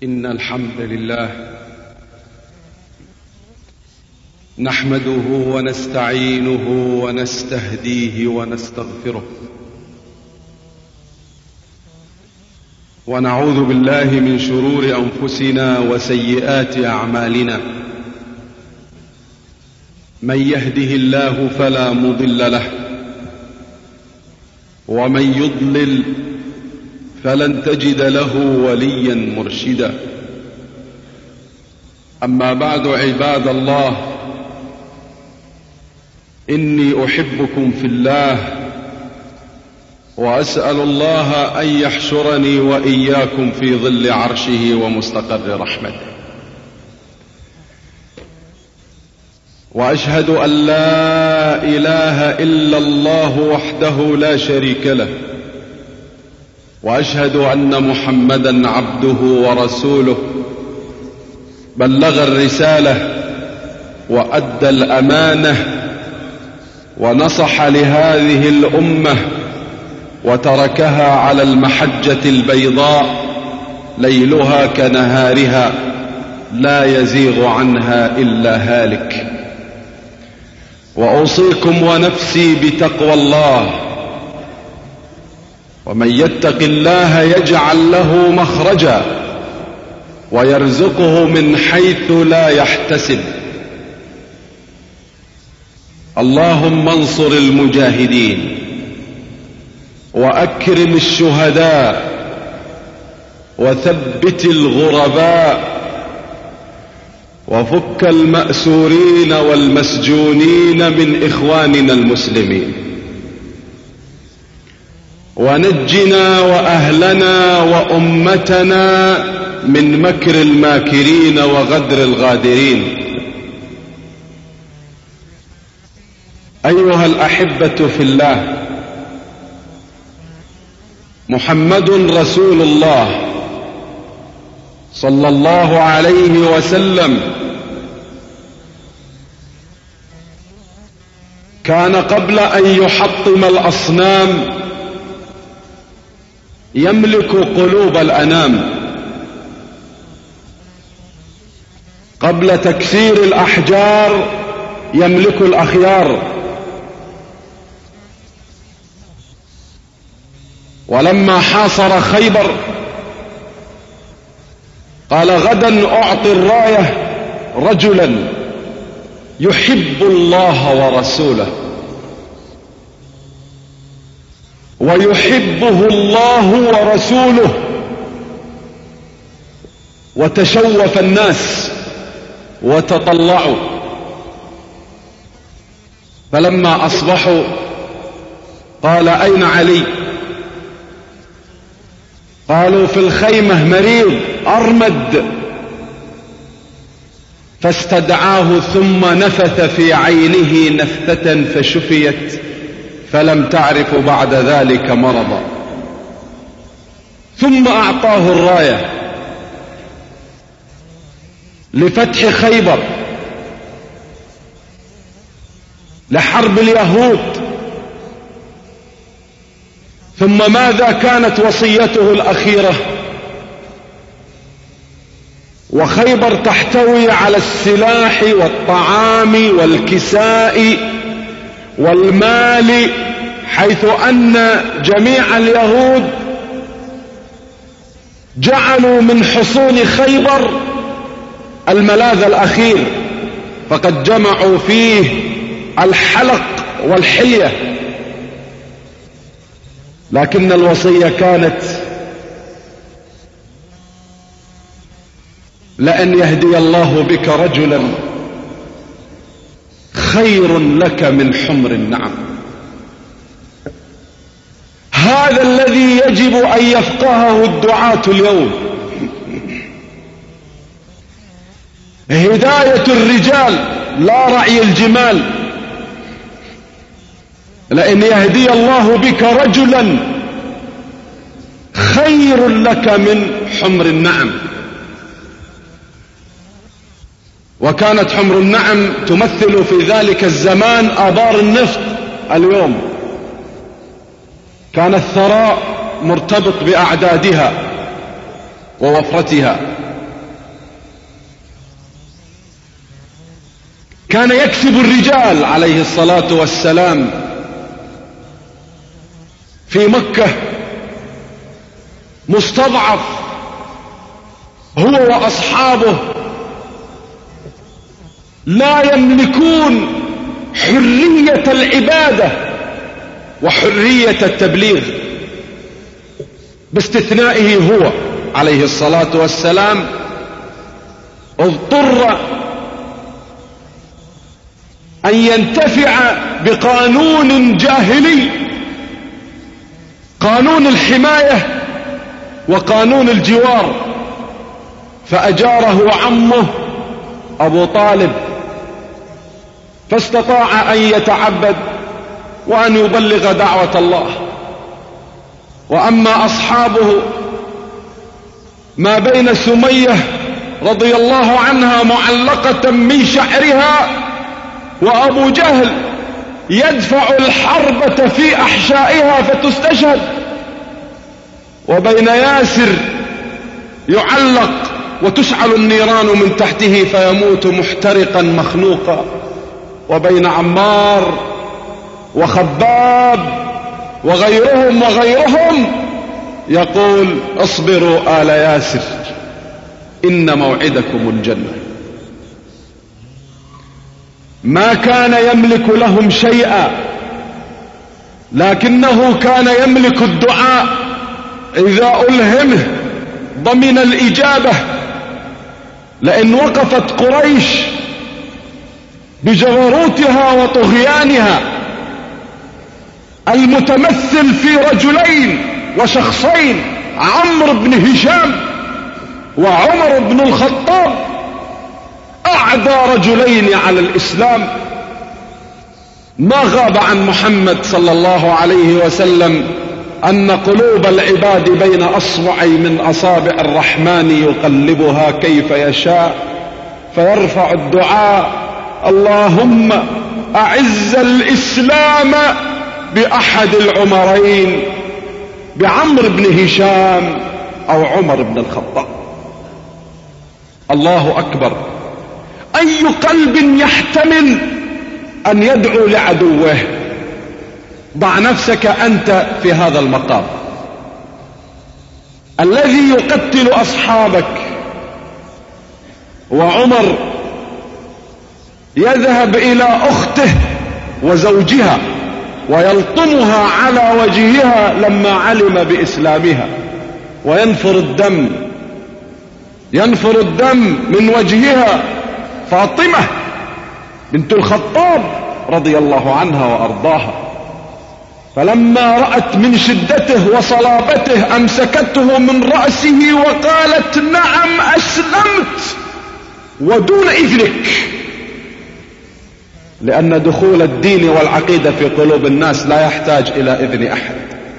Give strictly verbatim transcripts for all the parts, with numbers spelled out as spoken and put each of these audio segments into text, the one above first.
إن الحمد لله نحمده ونستعينه ونستهديه ونستغفره، ونعوذ بالله من شرور أنفسنا وسيئات أعمالنا. من يهده الله فلا مضل له، ومن يضلل فلن تجد له وليا مرشدا. أما بعد، عباد الله، إني أحبكم في الله، وأسأل الله أن يحشرني وإياكم في ظل عرشه ومستقر رحمته. وأشهد أن لا إله إلا الله وحده لا شريك له، وأشهد أن محمدا عبده ورسوله، بلغ الرسالة وأدى الأمانة ونصح لهذه الأمة، وتركها على المحجة البيضاء ليلها كنهارها لا يزيغ عنها إلا هالك. وأوصيكم ونفسي بتقوى الله، ومن يتق الله يجعل له مخرجا ويرزقه من حيث لا يحتسب. اللهم انصر المجاهدين، وأكرم الشهداء، وثبت الغرباء، وفك المأسورين والمسجونين من إخواننا المسلمين، ونجنا وأهلنا وأمتنا من مكر الماكرين وغدر الغادرين. أيها الأحبة في الله، محمد رسول الله صلى الله عليه وسلم كان قبل أن يحطم الأصنام يملك قلوب الأنام. قبل تكسير الأحجار يملك الأخيار. ولما حاصر خيبر قال: غدا أعطي الراية رجلا يحب الله ورسوله، ويحبه الله ورسوله. وتشوف الناس وتطلعوا، فلما أصبحوا قال: أين علي؟ قالوا: في الخيمة مريض أرمد. فاستدعاه ثم نفث في عينه نفثة فشفيت، فلم تعرف بعد ذلك مرضا. ثم أعطاه الراية لفتح خيبر، لحرب اليهود. ثم ماذا كانت وصيته الأخيرة؟ وخيبر تحتوي على السلاح والطعام والكساء والمال، حيث أن جميع اليهود جعلوا من حصون خيبر الملاذ الأخير، فقد جمعوا فيه الحلق والحلية. لكن الوصية كانت: لأن يهدي الله بك رجلا خير لك من حمر النعم. هذا الذي يجب أن يفقهه الدعاة اليوم. هداية الرجال لا رعي الجمال. لأن يهدي الله بك رجلا خير لك من حمر النعم. وكانت حمر النعم تمثل في ذلك الزمان آبار النفط اليوم. كان الثراء مرتبط بأعدادها ووفرتها، كان يكسب الرجال عليه الصلاة والسلام في مكة، مستضعف هو وأصحابه، لا يملكون حرية العبادة وحرية التبليغ، باستثنائه هو عليه الصلاة والسلام اضطر أن ينتفع بقانون جاهلي، قانون الحماية وقانون الجوار، فأجاره عمه أبو طالب، فاستطاع أن يتعبد وأن يبلغ دعوة الله. وأما أصحابه ما بين سمية رضي الله عنها معلقة من شعرها وأبو جهل يدفع الحربة في أحشائها فتستشهد، وبين ياسر يعلق وتشعل النيران من تحته فيموت محترقا مخنوقا، وبين عمار وخباب وغيرهم وغيرهم يقول اصبروا آل ياسر إن موعدكم الجنة. ما كان يملك لهم شيئا، لكنه كان يملك الدعاء، إذا ألهمه ضمن الإجابة. لأن وقفت قريش بجبروتها وطغيانها المتمثل في رجلين وشخصين، عمرو بن هشام وعمر بن الخطاب، أعدى رجلين على الإسلام. ما غاب عن محمد صلى الله عليه وسلم أن قلوب العباد بين أصبع من أصابع الرحمن يقلبها كيف يشاء، فيرفع الدعاء اللهم أعز الإسلام بأحد العمرين، بعمرو بن هشام أو عمر بن الخطاب. الله أكبر. أي قلب يحتمل أن يدعو لعدوه؟ ضع نفسك أنت في هذا المقام. الذي يقتل أصحابك، وعمر يذهب إلى أخته وزوجها ويلطمها على وجهها لما علم بإسلامها، وينفر الدم ينفر الدم من وجهها، فاطمة بنت الخطاب رضي الله عنها وأرضاها، فلما رأت من شدته وصلابته أمسكته من رأسه وقالت نعم أسلمت ودون إذنك، لأن دخول الدين والعقيدة في قلوب الناس لا يحتاج إلى إذن أحد.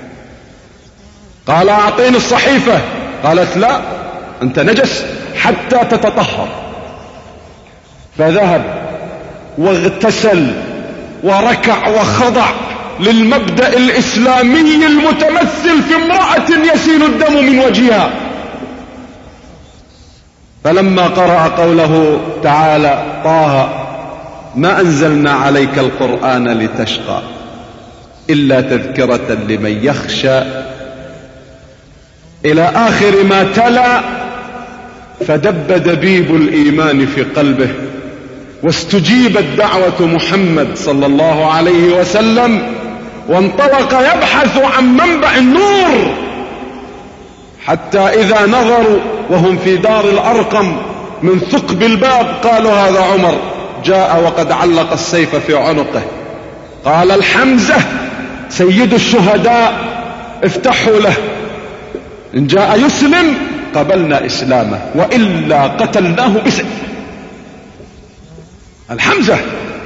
قال أعطيني الصحيفة، قالت لا أنت نجس حتى تتطهر، فذهب واغتسل وركع وخضع للمبدأ الإسلامي المتمثل في امرأة يسيل الدم من وجهها. فلما قرأ قوله تعالى طه ما أنزلنا عليك القرآن لتشقى إلا تذكرة لمن يخشى إلى آخر ما تلا، فدب دبيب الإيمان في قلبه، واستجيبت دعوة محمد صلى الله عليه وسلم، وانطلق يبحث عن منبع النور، حتى إذا نظروا وهم في دار الأرقم من ثقب الباب قالوا هذا عمر جاء وقد علق السيف في عنقه. قال الحمزة سيد الشهداء افتحوا له، إن جاء يسلم قبلنا إسلامه وإلا قتلناه بسيف. الحمزة.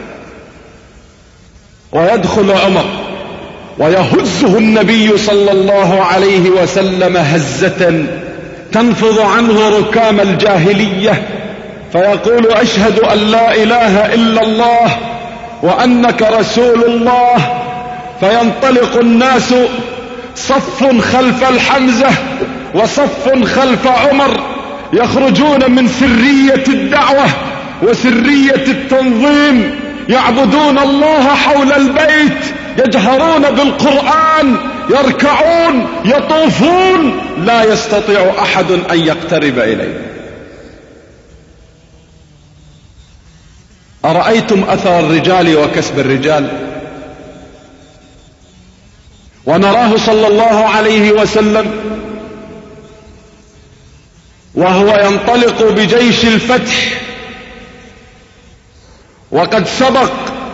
ويدخل عمر ويهزه النبي صلى الله عليه وسلم هزة تنفض عنه ركام الجاهلية، فيقول أشهد أن لا إله إلا الله وأنك رسول الله. فينطلق الناس صف خلف الحمزة وصف خلف عمر، يخرجون من سرية الدعوة وسرية التنظيم، يعبدون الله حول البيت، يجهرون بالقرآن، يركعون، يطوفون، لا يستطيع أحد أن يقترب إليه. أرأيتم أثر الرجال وكسب الرجال؟ ونراه صلى الله عليه وسلم وهو ينطلق بجيش الفتح، وقد سبق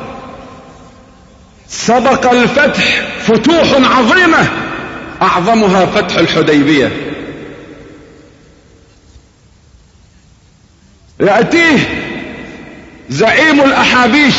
سبق الفتح فتوح عظيمة، أعظمها فتح الحديبية. يأتيه زعيم الأحابيش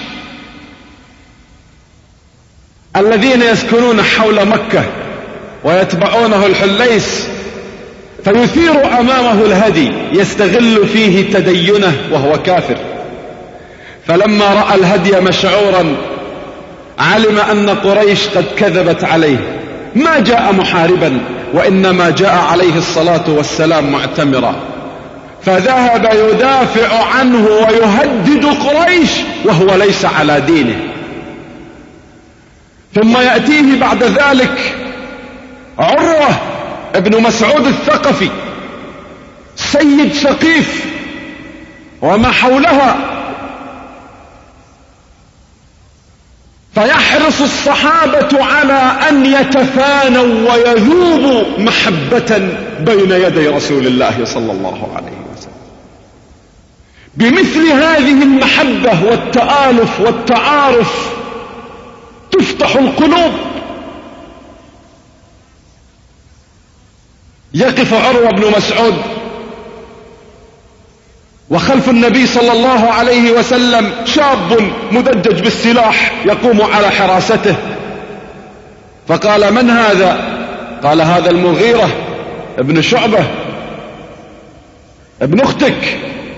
الذين يسكنون حول مكة ويتبعونه الحليس، فيثير أمامه الهدي يستغل فيه تدينه وهو كافر. فلما رأى الهدي مشعورا علم أن قريش قد كذبت عليه، ما جاء محاربا وإنما جاء عليه الصلاة والسلام معتمرا، فذهب يدافع عنه ويهدد قريش وهو ليس على دينه. ثم يأتيه بعد ذلك عروة ابن مسعود الثقفي سيد ثقيف وما حولها، فيحرص الصحابة على أن يتفانوا ويذوبوا محبة بين يدي رسول الله صلى الله عليه وسلم. بمثل هذه المحبة والتآلف والتعارف تفتح القلوب. يقف عروة بن مسعود وخلف النبي صلى الله عليه وسلم شاب مدجج بالسلاح يقوم على حراسته، فقال: من هذا؟ قال: هذا المغيرة ابن شعبة ابن اختك.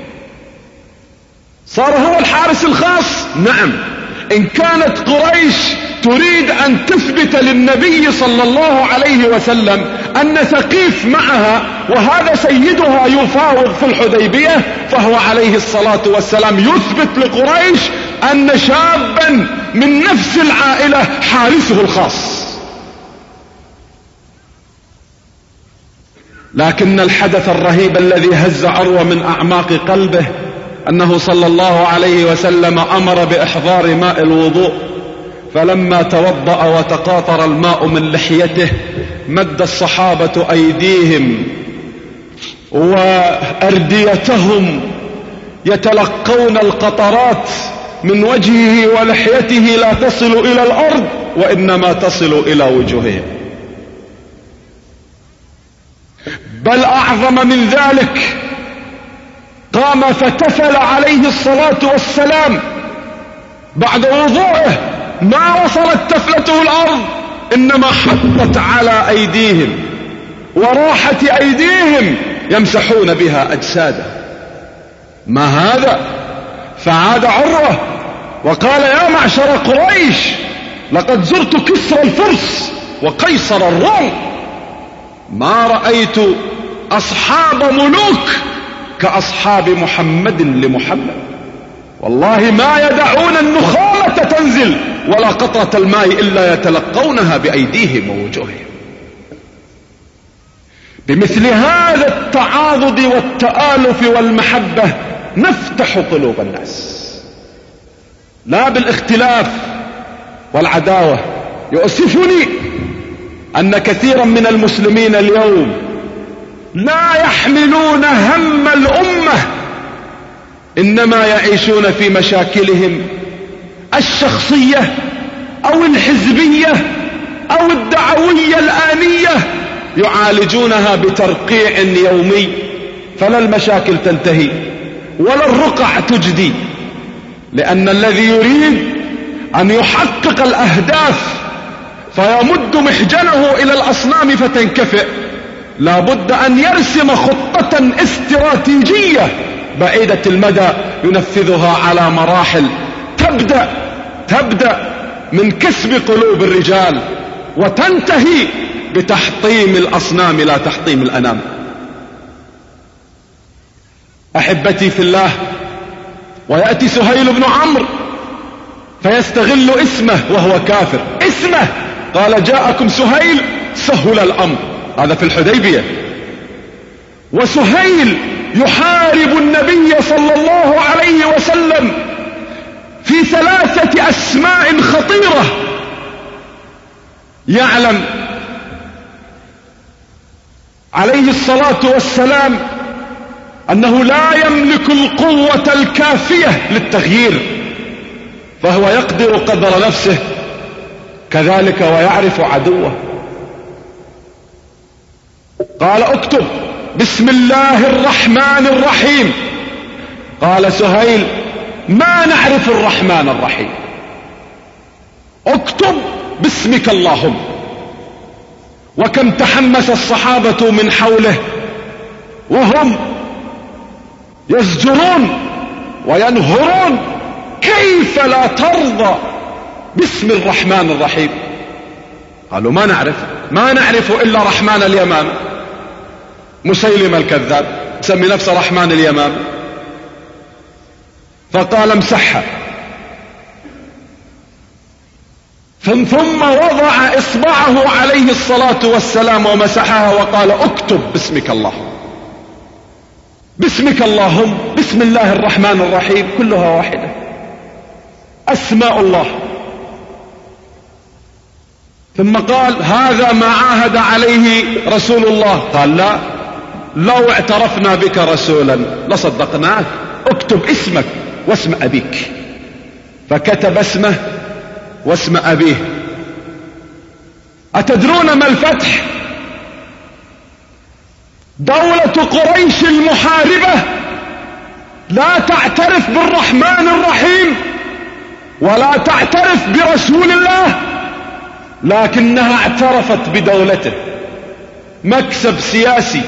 صار هو الحارس الخاص. نعم، إن كانت قريش تريد أن تثبت للنبي صلى الله عليه وسلم أن ثقيف معها وهذا سيدها يفاوض في الحديبية، فهو عليه الصلاة والسلام يثبت لقريش أن شابا من نفس العائلة حارسه الخاص. لكن الحدث الرهيب الذي هز عروة من أعماق قلبه أنه صلى الله عليه وسلم أمر بإحضار ماء الوضوء، فلما توضأ وتقاطر الماء من لحيته مد الصحابة أيديهم وأرديتهم يتلقون القطرات من وجهه ولحيته لا تصل إلى الأرض وإنما تصل إلى وجوههم. بل أعظم من ذلك، قام فتفل عليه الصلاة والسلام بعد وضوءه، ما وصلت تفلته الأرض إنما حطت على أيديهم وراحت أيديهم يمسحون بها أجساده. ما هذا؟ فعاد عروة وقال: يا معشر قريش، لقد زرت كسرى الفرس وقيصر الروم، ما رأيت أصحاب ملوك كأصحاب محمد لمحمد، والله ما يدعون النخامة تنزل ولا قطرة الماء إلا يتلقونها بأيديهم ووجوههم. بمثل هذا التعاضد والتآلف والمحبة نفتح قلوب الناس، لا بالاختلاف والعداوة. يؤسفني أن كثيرا من المسلمين اليوم لا يحملون هم الأمة، إنما يعيشون في مشاكلهم الشخصية أو الحزبية أو الدعوية الآنية، يعالجونها بترقيع يومي، فلا المشاكل تنتهي ولا الرقع تجدي، لأن الذي يريد أن يحقق الأهداف فيمد محجنه إلى الأصنام فتنكفئ، لا بد أن يرسم خطة استراتيجية بعيدة المدى ينفذها على مراحل، تبدأ تبدأ من كسب قلوب الرجال وتنتهي بتحطيم الأصنام لا تحطيم الأنام. أحبتي في الله، ويأتي سهيل بن عمرو فيستغل اسمه وهو كافر. اسمه قال جاءكم سهيل سهل الأمر، هذا في الحديبية. وسهيل يحارب النبي صلى الله عليه وسلم في ثلاثة أسماء خطيرة. يعلم عليه الصلاة والسلام أنه لا يملك القوة الكافية للتغيير، فهو يقدر قدر نفسه، كذلك ويعرف عدوه. قال اكتب بسم الله الرحمن الرحيم. قال سهيل ما نعرف الرحمن الرحيم، اكتب باسمك اللهم. وكم تحمس الصحابة من حوله وهم يزجرون وينهرون، كيف لا ترضى باسم الرحمن الرحيم؟ قالوا ما نعرف ما نعرف إلا رحمن اليمامة. مسيلمة الكذاب سمي نفسه رحمن اليمامة، فقال امسحها، ثم وضع إصبعه عليه الصلاة والسلام ومسحها وقال اكتب باسمك اللهم. باسمك اللهم، بسم الله الرحمن الرحيم، كلها واحدة، أسماء الله. ثم قال هذا ما عاهد عليه رسول الله. قال لا، لو اعترفنا بك رسولا لصدقناك، اكتب اسمك واسم أبيك. فكتب اسمه واسم أبيه. أتدرون ما الفتح؟ دولة قريش المحاربة لا تعترف بالرحمن الرحيم ولا تعترف برسول الله، لكنها اعترفت بدولته. مكسب سياسي.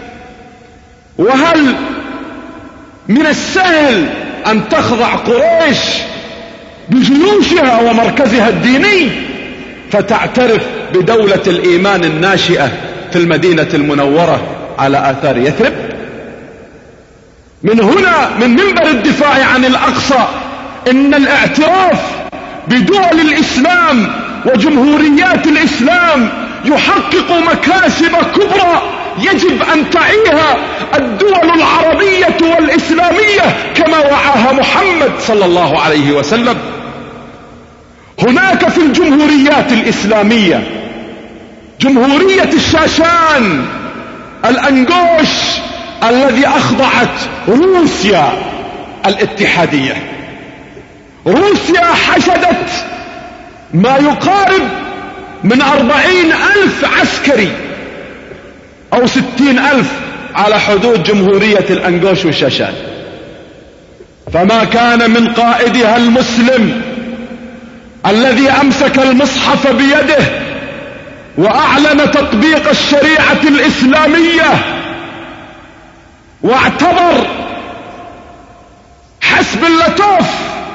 وهل من السهل أن تخضع قريش بجيوشها ومركزها الديني فتعترف بدولة الإيمان الناشئة في المدينة المنورة على آثار يثرب؟ من هنا من منبر الدفاع عن الأقصى إن الاعتراف بدول الإسلام وجمهوريات الإسلام يحقق مكاسب كبرى يجب أن تعيها الدول العربية والإسلامية كما وعاها محمد صلى الله عليه وسلم. هناك في الجمهوريات الإسلامية جمهورية الشاشان الأنغوش الذي أخضعت روسيا الاتحادية. روسيا حشدت ما يقارب من أربعين ألف عسكري أو ستين ألف على حدود جمهورية الأنغوش والشاشان، فما كان من قائدها المسلم الذي أمسك المصحف بيده وأعلن تطبيق الشريعة الإسلامية واعتبر حسب اللطوف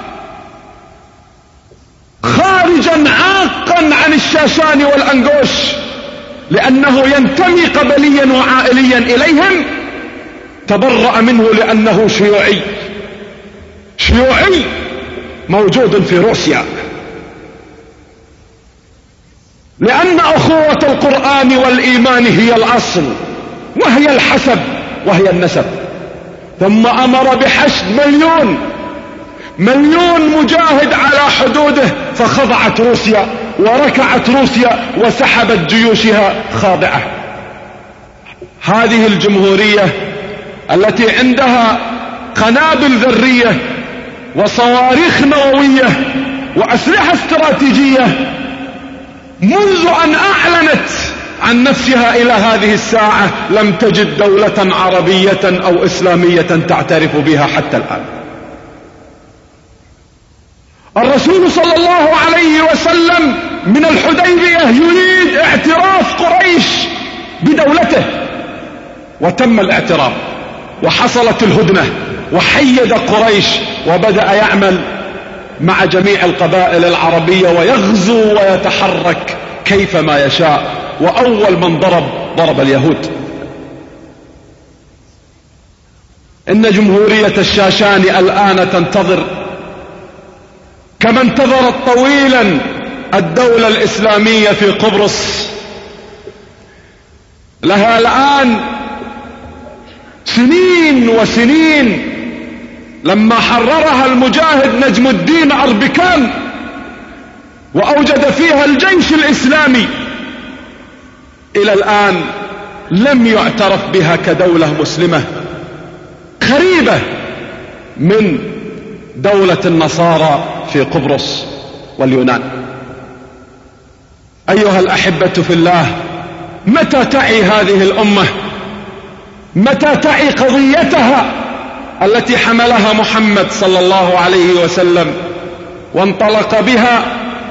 خارجا عاقا عن الشاشان والأنغوش لأنه ينتمي قبليا وعائليا إليهم، تبرأ منه لأنه شيوعي. شيوعي موجود في روسيا، لأن أخوة القرآن والإيمان هي الأصل وهي الحسب وهي النسب. ثم أمر بحشد مليون مليون مجاهد على حدوده، فخضعت روسيا وركعت روسيا وسحبت جيوشها خاضعة. هذه الجمهورية التي عندها قنابل ذرية وصواريخ نووية وأسلحة استراتيجية، منذ أن أعلنت عن نفسها إلى هذه الساعة لم تجد دولة عربية أو إسلامية تعترف بها حتى الآن. الرسول صلى الله عليه وسلم من الحديبية يريد اعتراف قريش بدولته، وتم الاعتراف وحصلت الهدنة وحيد قريش وبدأ يعمل مع جميع القبائل العربية ويغزو ويتحرك كيفما يشاء. وأول من ضرب ضرب اليهود. إن جمهورية الشاشان الآن تنتظر كما انتظرت طويلا الدولة الإسلامية في قبرص. لها الآن سنين وسنين لما حررها المجاهد نجم الدين أربكان وأوجد فيها الجيش الإسلامي، إلى الآن لم يعترف بها كدولة مسلمة، قريبة من دولة النصارى في قبرص واليونان. أيها الأحبة في الله، متى تعي هذه الأمة؟ متى تعي قضيتها التي حملها محمد صلى الله عليه وسلم وانطلق بها؟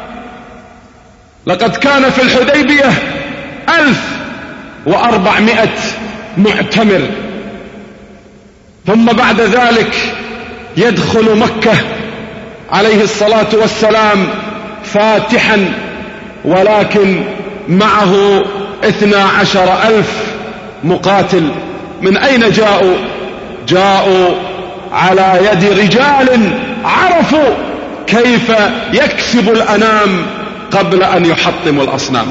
لقد كان في الحديبية ألف وأربعمائة معتمر، ثم بعد ذلك يدخل مكة عليه الصلاة والسلام فاتحا، ولكن معه اثنى عشر ألف مقاتل. من أين جاءوا؟ جاءوا على يد رجال عرفوا كيف يكسب الأنام قبل أن يحطموا الأصنام.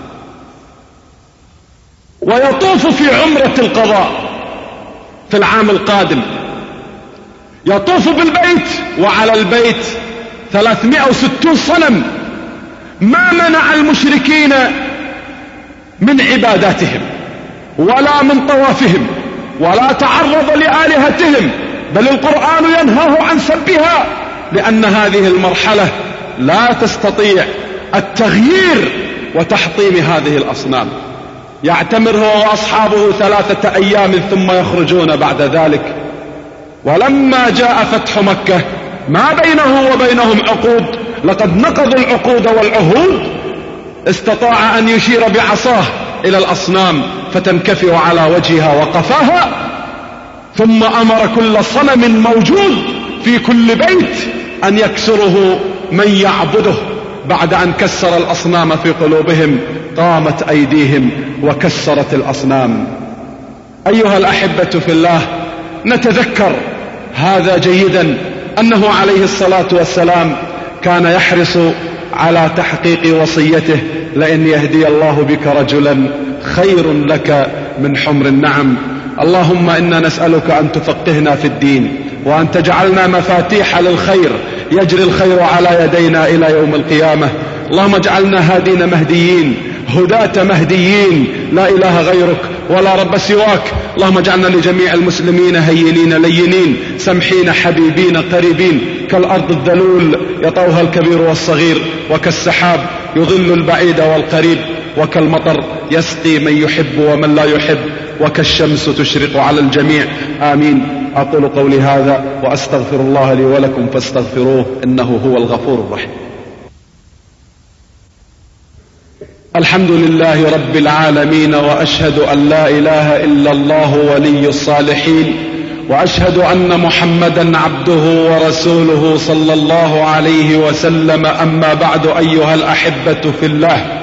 ويطوف في عمرة القضاء في العام القادم، يطوف بالبيت وعلى البيت ثلاثمائة وستين صنم. ما منع المشركين من عباداتهم ولا من طوافهم ولا تعرض لآلهتهم، بل القرآن ينهاه عن سبها، لأن هذه المرحلة لا تستطيع التغيير وتحطيم هذه الأصنام. يعتمر هو وأصحابه ثلاثة أيام ثم يخرجون بعد ذلك. ولما جاء فتح مكة ما بينه وبينهم عقود، لقد نقضوا العقود والعهود، استطاع أن يشير بعصاه إلى الأصنام فتنكفئ على وجهها وقفاها، ثم أمر كل صنم موجود في كل بيت أن يكسره من يعبده. بعد أن كسر الأصنام في قلوبهم قامت أيديهم وكسرت الأصنام. أيها الأحبة في الله، نتذكر هذا جيدا، أنه عليه الصلاة والسلام كان يحرص على تحقيق وصيته: لئن يهدي الله بك رجلا خير لك من حمر النعم. اللهم إنا نسألك أن تفقهنا في الدين، وأن تجعلنا مفاتيح للخير يجري الخير على يدينا إلى يوم القيامة. اللهم اجعلنا هادين مهديين، هداة مهديين، لا إله غيرك ولا رب سواك. اللهم اجعلنا لجميع المسلمين هينين لينين سمحين حبيبين قريبين، كالأرض الذلول يطوها الكبير والصغير، وكالسحاب يظل البعيد والقريب، وكالمطر يسقي من يحب ومن لا يحب، وكالشمس تشرق على الجميع. آمين. أقول قولي هذا وأستغفر الله لي ولكم فاستغفروه إنه هو الغفور الرحيم. الحمد لله رب العالمين، وأشهد أن لا إله إلا الله ولي الصالحين، وأشهد أن محمدا عبده ورسوله صلى الله عليه وسلم. أما بعد، أيها الأحبة في الله،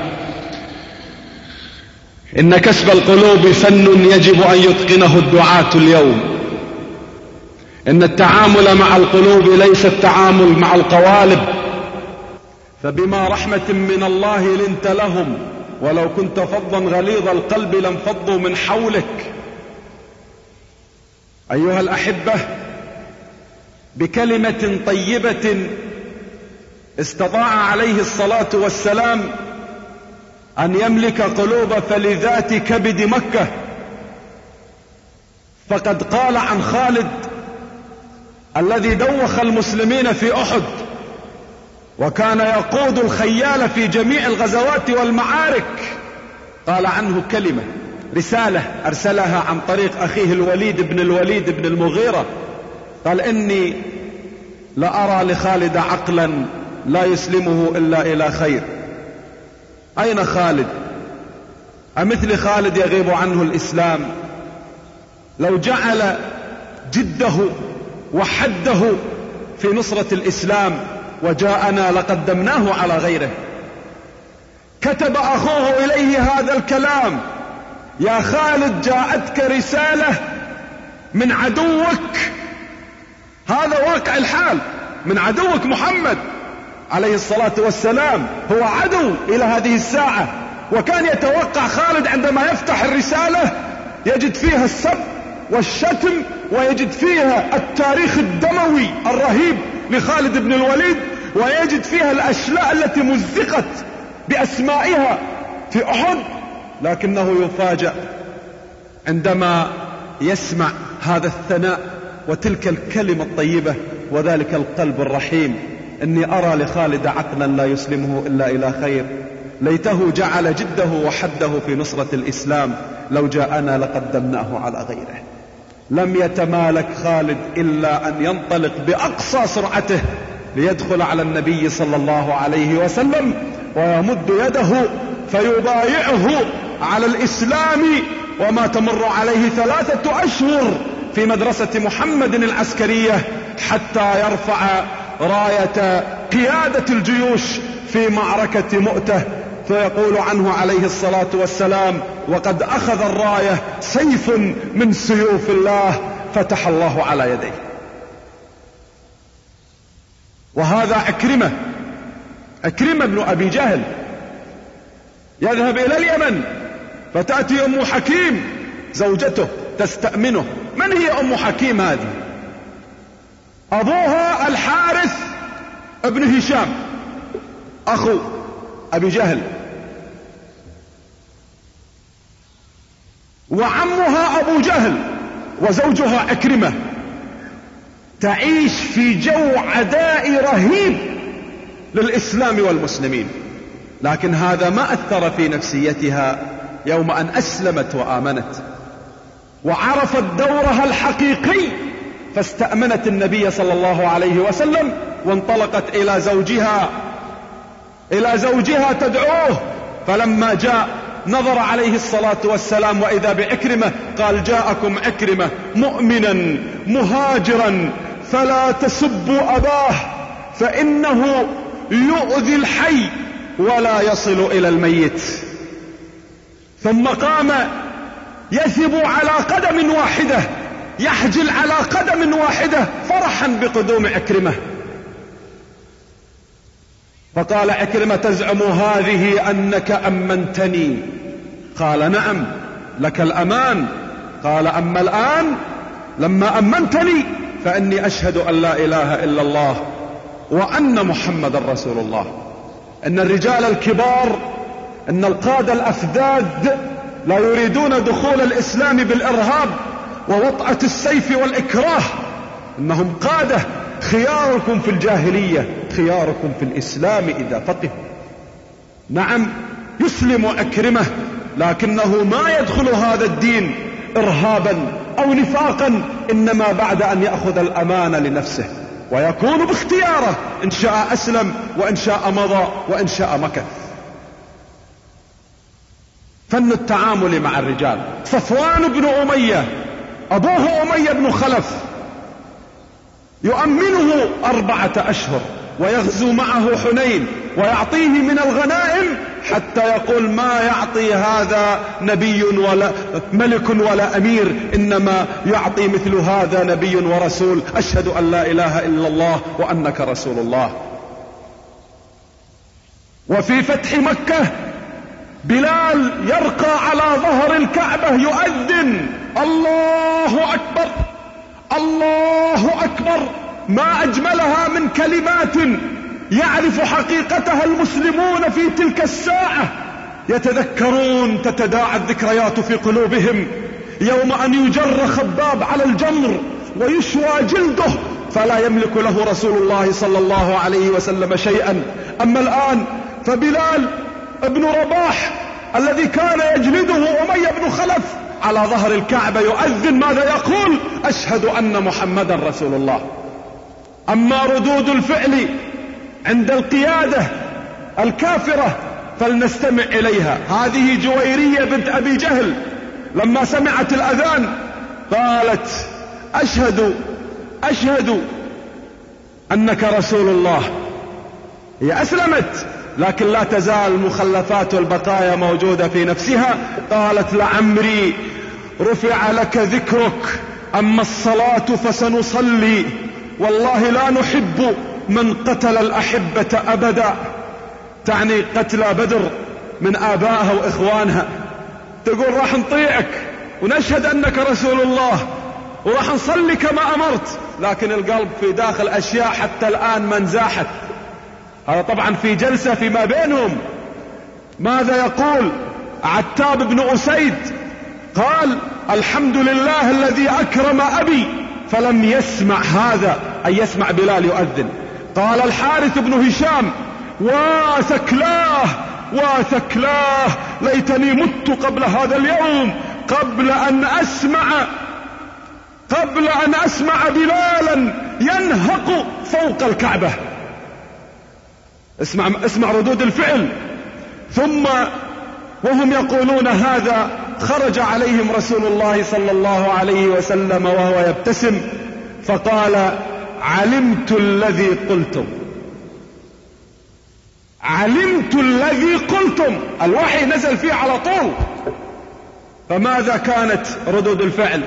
إن كسب القلوب فن يجب أن يتقنه الدعاة اليوم. إن التعامل مع القلوب ليس التعامل مع القوالب، فبما رحمة من الله لنت لهم، ولو كنت فظا غليظ القلب لانفضوا من حولك. أيها الأحبة، بكلمة طيبة استطاع عليه الصلاة والسلام أن يملك قلوب فلذات كبد مكة. فقد قال عن خالد الذي دوخ المسلمين في أحد، وكان يقود الخيال في جميع الغزوات والمعارك، قال عنه كلمة، رسالة أرسلها عن طريق أخيه الوليد بن الوليد بن المغيرة، قال: إني لأرى لخالد عقلا لا يسلمه إلا إلى خير. أين خالد؟ أمثل خالد يغيب عنه الإسلام؟ لو جعل جده وحده في نصرة الإسلام وجاءنا لقدمناه على غيره. كتب أخوه إليه هذا الكلام: يا خالد، جاءتك رسالة من عدوك، هذا واقع الحال، من عدوك محمد عليه الصلاة والسلام، هو عدو إلى هذه الساعة. وكان يتوقع خالد عندما يفتح الرسالة يجد فيها السب والشتم، ويجد فيها التاريخ الدموي الرهيب لخالد بن الوليد، ويجد فيها الأشلاء التي مزقت بأسمائها في أحد. لكنه يفاجأ عندما يسمع هذا الثناء وتلك الكلمة الطيبة وذلك القلب الرحيم: إني أرى لخالد عقلا لا يسلمه إلا إلى خير، ليته جعل جده وحده في نصرة الإسلام، لو جاءنا لقدمناه على غيره. لم يتمالك خالد إلا أن ينطلق بأقصى سرعته ليدخل على النبي صلى الله عليه وسلم ويمد يده فيبايعه على الإسلام. وما تمر عليه ثلاثة أشهر في مدرسة محمد العسكرية حتى يرفع راية قيادة الجيوش في معركة مؤتة، فيقول عنه عليه الصلاة والسلام: وقد أخذ الراية سيف من سيوف الله فتح الله على يديه. وهذا عكرمة عكرمة بن أبي جهل يذهب إلى اليمن، فتأتي أم حكيم زوجته تستأمنه. من هي أم حكيم هذه؟ أبوها الحارث ابن هشام أخو أبي جهل، وعمها أبو جهل، وزوجها عكرمة. تعيش في جو عداء رهيب للإسلام والمسلمين، لكن هذا ما أثر في نفسيتها يوم أن أسلمت وآمنت وعرفت دورها الحقيقي، فاستأمنت النبي صلى الله عليه وسلم وانطلقت إلى زوجها إلى زوجها تدعوه. فلما جاء نظر عليه الصلاة والسلام وإذا بعكرمة، قال: جاءكم عكرمة مؤمنا مهاجرا فلا تسبوا أباه فإنه يؤذي الحي ولا يصل إلى الميت. ثم قام يثب على قدم واحدة، يحجل على قدم واحدة فرحا بقدوم عكرمة. فقال عكرمة: تزعم هذه أنك أمنتني؟ قال: نعم لك الأمان. قال: أما الآن لما أمنتني فإني أشهد أن لا إله إلا الله وأن محمد رسول الله. إن الرجال الكبار، إن القادة الأفذاذ لا يريدون دخول الإسلام بالإرهاب ووطأة السيف والإكراه، إنهم قادة. خياركم في الجاهلية خياركم في الإسلام إذا فقهوا. نعم يسلم عكرمة، لكنه ما يدخل هذا الدين إرهابا أو نفاقا، إنما بعد أن يأخذ الأمان لنفسه ويكون باختياره، إن شاء أسلم وإن شاء مضى وإن شاء مكث. فن التعامل مع الرجال. صفوان بن أمية أبوه أمية بن خلف يؤمنه أربعة أشهر ويغزو معه حنين ويعطيه من الغنائم، حتى يقول: ما يعطي هذا نبي ولا ملك ولا أمير، إنما يعطي مثل هذا نبي ورسول، أشهد أن لا إله إلا الله وأنك رسول الله. وفي فتح مكة بلال يرقى على ظهر الكعبة يؤذن: الله أكبر الله أكبر. ما أجملها من كلمات يعرف حقيقتها المسلمون في تلك الساعة، يتذكرون، تتداعى الذكريات في قلوبهم يوم أن يجر خباب على الجمر ويشوى جلده فلا يملك له رسول الله صلى الله عليه وسلم شيئا. أما الآن فبلال ابن رباح الذي كان يجلده أمية بن خلف على ظهر الكعبة يؤذن، ماذا يقول؟ أشهد أن محمدا رسول الله. أما ردود الفعل عند القيادة الكافرة فلنستمع إليها. هذه جويرية بنت أبي جهل لما سمعت الأذان قالت: أشهد أشهد أنك رسول الله. هي أسلمت لكن لا تزال المخلفات والبقايا موجودة في نفسها. قالت: لعمري رفع لك ذكرك أما الصلاة فسنصلي، والله لا نحب من قتل الأحبة أبدا. تعني قتل بدر من آبائها وإخوانها. تقول راح نطيعك ونشهد أنك رسول الله وراح نصلي كما أمرت، لكن القلب في داخل أشياء حتى الآن ما انزاحت. هذا طبعا في جلسة فيما بينهم. ماذا يقول عتاب بن أسيد؟ قال: الحمد لله الذي أكرم أبي فلم يسمع هذا، أي يسمع بلال يؤذن. قال الحارث بن هشام: وثكلاه وثكلاه، ليتني مت قبل هذا اليوم، قبل أن أسمع قبل أن أسمع بلالا ينهق فوق الكعبة. اسمع, اسمع ردود الفعل. ثم وهم يقولون هذا خرج عليهم رسول الله صلى الله عليه وسلم وهو يبتسم فقال: علمت الذي قلتم، علمت الذي قلتم. الوحي نزل فيه على طول. فماذا كانت ردود الفعل؟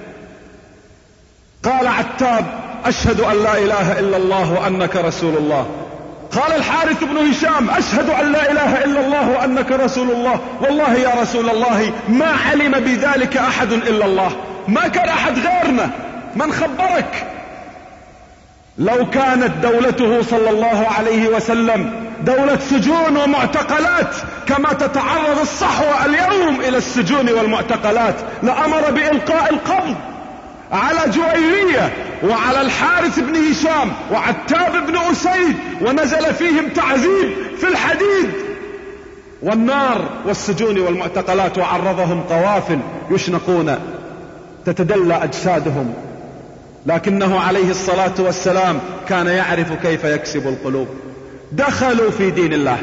قال عتاب: أشهد أن لا إله إلا الله وأنك رسول الله. قال الحارث بن هشام: أشهد أن لا إله إلا الله وأنك رسول الله، والله يا رسول الله ما علم بذلك أحد إلا الله، ما كان أحد غيرنا، من خبرك؟ لو كانت دولته صلى الله عليه وسلم دولة سجون ومعتقلات كما تتعرض الصحوة اليوم إلى السجون والمعتقلات لأمر بإلقاء القبض على جويرية وعلى الحارث بن هشام وعتاب بن أسيد، ونزل فيهم تعذيب في الحديد والنار والسجون والمعتقلات، وعرضهم قوافل يشنقون تتدلى أجسادهم. لكنه عليه الصلاة والسلام كان يعرف كيف يكسب القلوب. دخلوا في دين الله.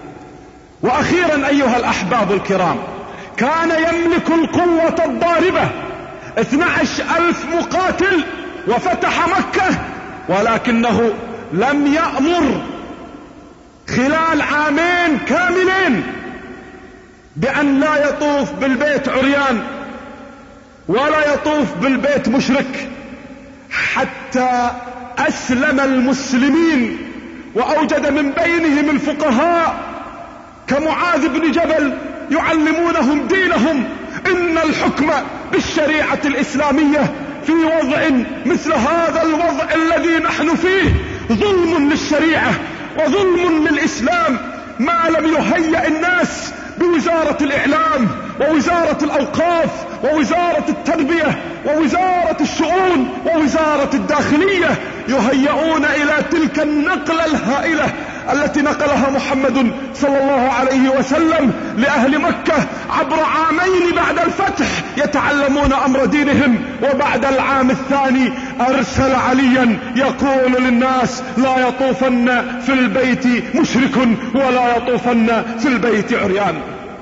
وأخيرا أيها الأحباب الكرام، كان يملك القوة الضاربة، اثنى عشر ألف مقاتل وفتح مكة، ولكنه لم يأمر خلال عامين كاملين بأن لا يطوف بالبيت عريان ولا يطوف بالبيت مشرك، حتى أسلم المسلمين وأوجد من بينهم الفقهاء كمعاذ بن جبل يعلمونهم دينهم. إن الحكم بالشريعة الإسلامية في وضع مثل هذا الوضع الذي نحن فيه ظلم للشريعة وظلم للإسلام، ما لم يهيئ الناس بوزارة الإعلام ووزارة الأوقاف ووزارة التربية ووزارة الشؤون ووزارة الداخلية يهيئون إلى تلك النقلة الهائلة التي نقلها محمد صلى الله عليه وسلم لأهل مكة عبر عامين بعد الفتح يتعلمون أمر دينهم. وبعد العام الثاني أرسل عليا يقول للناس: لا يطوفن في البيت مشرك ولا يطوفن في البيت عريان.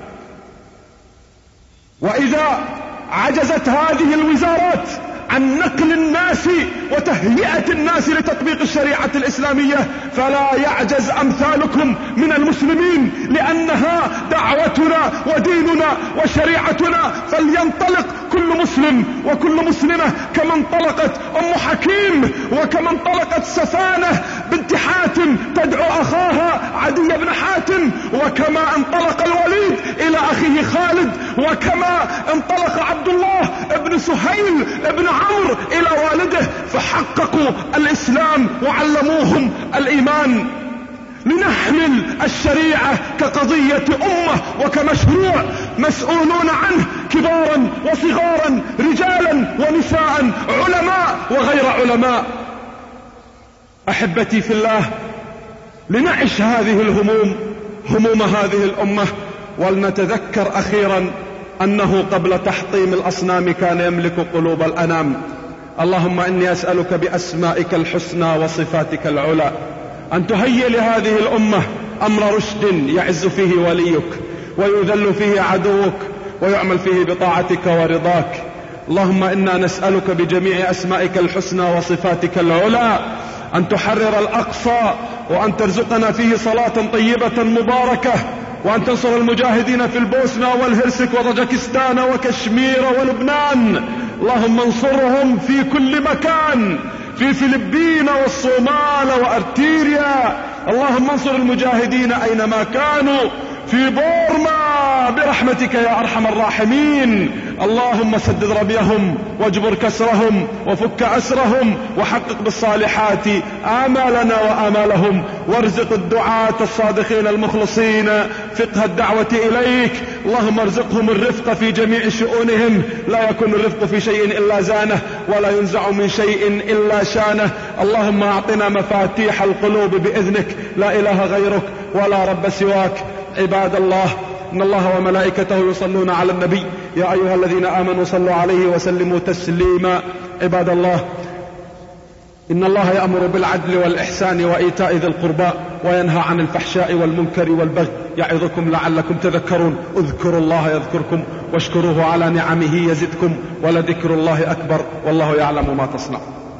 وإذا عجزت هذه الوزارات عن نقل الناس وتهيئة الناس لتطبيق الشريعة الإسلامية فلا يعجز أمثالكم من المسلمين، لأنها دعوتنا وديننا وشريعتنا. فلينطلق كل مسلم وكل مسلمة كما انطلقت أم حكيم وكما انطلقت سفانة بنت حاتم تدعو أخاها عدي بن حاتم، وكما انطلق الوليد إلى أخيه خالد، وكما انطلق عبد الله ابن سهيل ابن عمرو إلى والده فحققوا الإسلام وعلموهم الإيمان. لنحمل الشريعة كقضية أمة وكمشروع مسؤولون عنه كبارا وصغارا، رجالا ونساء، علماء وغير علماء. أحبتي في الله، لنعش هذه الهموم، هموم هذه الأمة، ولنتذكر أخيرا أنه قبل تحطيم الأصنام كان يملك قلوب الأنام. اللهم إني أسألك بأسمائك الحسنى وصفاتك العلى أن تهيئ لهذه الأمة أمر رشد يعز فيه وليك ويذل فيه عدوك ويعمل فيه بطاعتك ورضاك. اللهم إنا نسألك بجميع أسمائك الحسنى وصفاتك العلى أن تحرر الأقصى، وأن ترزقنا فيه صلاة طيبة مباركة، وأن تنصر المجاهدين في البوسنة والهرسك وطاجكستان وكشمير ولبنان. اللهم انصرهم في كل مكان، في فلبين والصومال وأرتيريا. اللهم انصر المجاهدين أينما كانوا، في بورما برحمتك يا أرحم الراحمين. اللهم سدد رميهم واجبر كسرهم وفك أسرهم، وحقق بالصالحات آمالنا وآمالهم، وارزق الدعاة الصادقين المخلصين فقه الدعوة إليك. اللهم ارزقهم الرفق في جميع شؤونهم، لا يكون الرفق في شيء إلا زانه، ولا ينزع من شيء إلا شانه. اللهم أعطنا مفاتيح القلوب بإذنك، لا إله غيرك ولا رب سواك. عباد الله، إن الله وملائكته يصلون على النبي، يا أيها الذين آمنوا صلوا عليه وسلموا تسليما. عباد الله، إن الله يأمر بالعدل والإحسان وإيتاء ذي القربى، وينهى عن الفحشاء والمنكر والبغي، يعظكم لعلكم تذكرون. اذكروا الله يذكركم، واشكروه على نعمه يزدكم، ولذكر الله أكبر، والله يعلم ما تصنعون.